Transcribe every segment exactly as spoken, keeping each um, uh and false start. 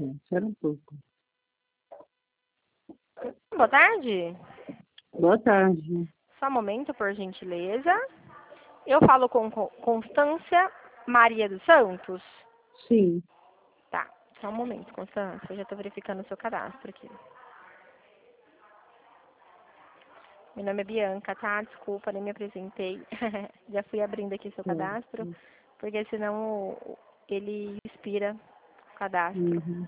espera um pouco. Boa tarde. Boa tarde. Só um momento, por gentileza. Eu falo com Co- Constância Maria dos Santos? Sim. Tá, só um momento, Constância. Eu já estou verificando o seu cadastro aqui. Meu nome é Bianca, tá? Desculpa, nem me apresentei. Já fui abrindo aqui seu cadastro, Certo. porque senão ele expira o cadastro. Uhum.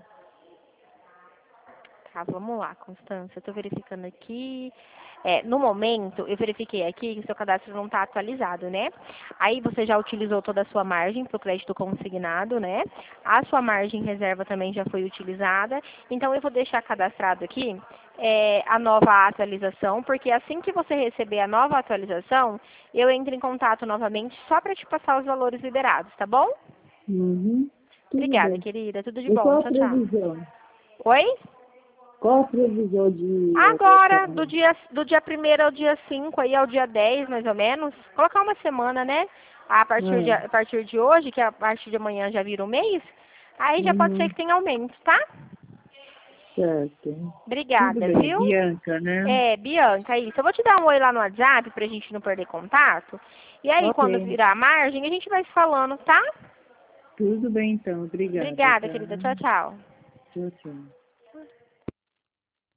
Tá, vamos lá, Constância. Eu tô verificando aqui. É, no momento, eu verifiquei aqui que o seu cadastro não está atualizado, né? Aí você já utilizou toda a sua margem para o crédito consignado, né? A sua margem reserva também já foi utilizada. Então, eu vou deixar cadastrado aqui é, a nova atualização, porque assim que você receber a nova atualização, eu entro em contato novamente só para te passar os valores liberados, tá bom? Uhum. Tudo Obrigada, bem. querida. Tudo de E bom. qual a Tchau, tchau. previsão? Oi? Qual a previsão de Agora, do alocação? dia, do dia primeiro ao dia cinco, aí ao dia dez, mais ou menos. Colocar uma semana, né? A partir de, Ah, a partir de hoje, que a partir de amanhã já vira um mês, aí já pode ser uhum. que tenha aumento, tá? Certo. Tudo Obrigada, bem. viu? Bianca, né? É, Bianca, isso. Eu vou te dar um oi lá no WhatsApp pra gente não perder contato. E aí, quando Ok. virar a margem, a gente vai se falando, tá? Tudo bem, então. Obrigada, Obrigada, tá? querida. Tchau, tchau. Tchau, tchau.